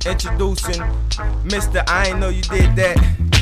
Introducing Mr. I ain't know you did that.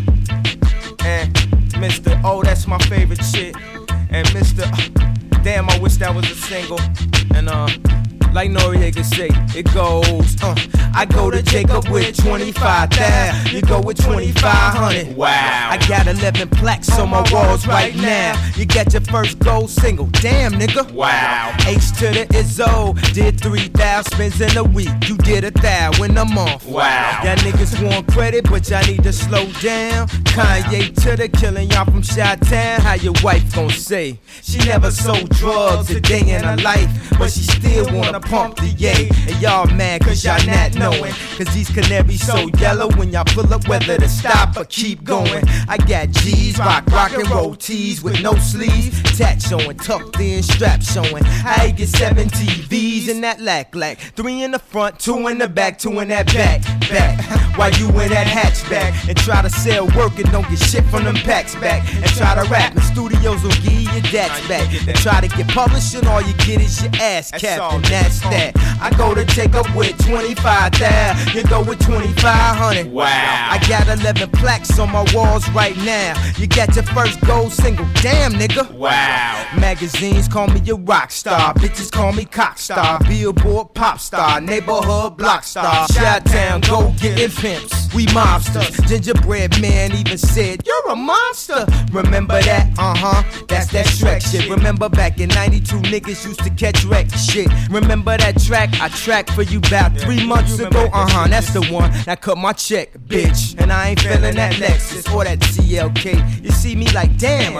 And Mr. Oh, that's my favorite shit. And Mr. Damn, I wish that was a single. And like Noriega say, it goes, I go to Jacob with 25,000. You go with 2,500. Wow. I got 11 plaques on my walls right now. You got your first gold single. Damn, nigga. Wow. H to the Izzo. Did 3,000 spins in a week. You did 1,000 in a month. Wow. Y'all niggas want credit, but y'all need to slow down. Kanye to the killing y'all from Chi-Town. How your wife gon' say? She never sold drugs a day in her life, but she still wanna pump the yay. And y'all mad cause y'all not knowing, cause these canaries so yellow when y'all pull up whether to stop or keep going. I got G's, rock and roll tees with no sleeves, tat showing, tucked in, strap showing. I get 7 TVs in that lack, 3 in the front, 2 in the back, 2 in that back. While you in that hatchback and try to sell work and don't get shit from them packs back, and try to rap and studios will give you dats back, and try to get published and all you get is your ass capped, and that's that. I go to Jacob with 25,000. You go with 2,500. Wow. I got 11 plaques on my walls right now. You got your first gold single. Damn, nigga. Wow. Magazines call me a rock star. Bitches call me cock star. Billboard pop star. Neighborhood block star. Chi-Town go getting pimps. We mobsters. Gingerbread man even said, you're a monster. Remember that? That's that Shrek shit. Remember back in 92 niggas used to catch wreck shit. Remember that track I tracked for you about 3 months ago? That's the one. Now cut my check, bitch. And I ain't feeling that Lexus or that CLK. You see me like, damn, a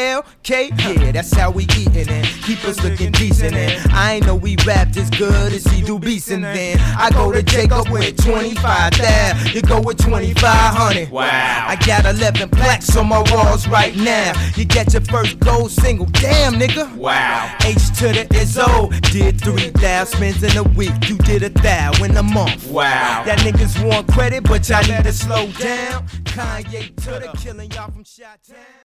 CLK? Yeah, that's how we eatin' and keep us looking decent. And I ain't know we rapped as good as he do beats. And then I go to Jacob with 25,000. You go with 2,500. Wow. I got 11 plaques on my walls right now. You got your first gold single. Damn, nigga. Wow. H to the Izzo. Did 3,000 spins in a week. You did 1,000 in a month. Wow. Y'all niggas want credit, but y'all need to slow down. Kanye to the killing y'all from Chi-Town.